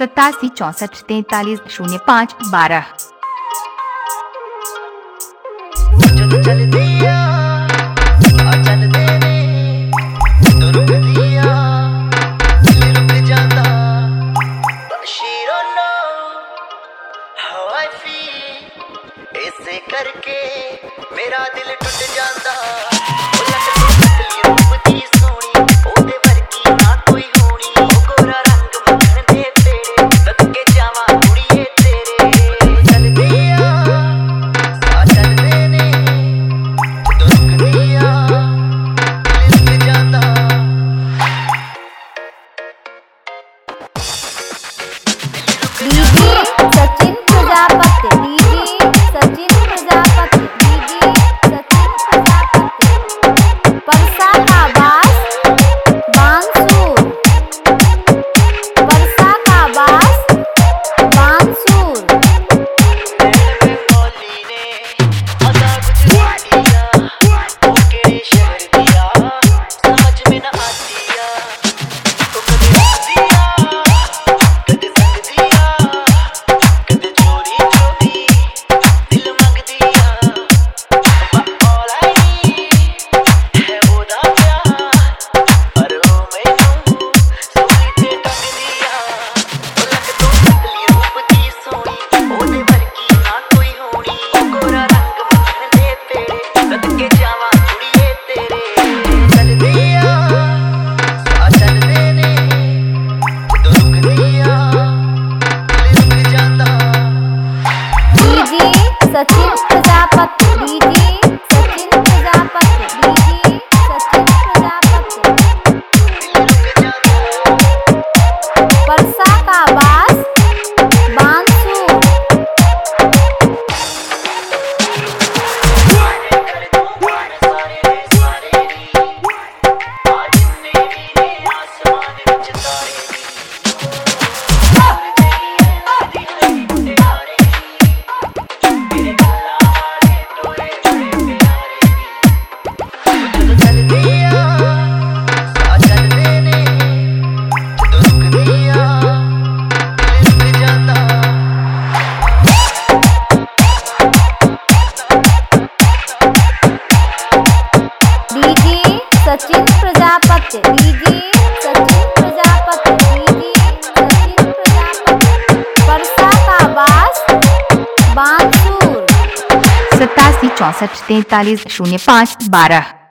87 64 43 05 12। ऐसे करके मेरा दिल टूट जाता। सचिन प्रजापति, सचिन प्रजापति, सचिन प्रजापति। परसा का बास बांसुर, परसा का बास बांसुर। सचिन प्रजापति, सचिन प्रजापति, सचिन प्रजापति। परसा का बास बांसुर। सचिन प्रजापति, सचिन प्रजापति, सचिन प्रजापति। परसा का बास बांसुर। 87 64 43 05 12।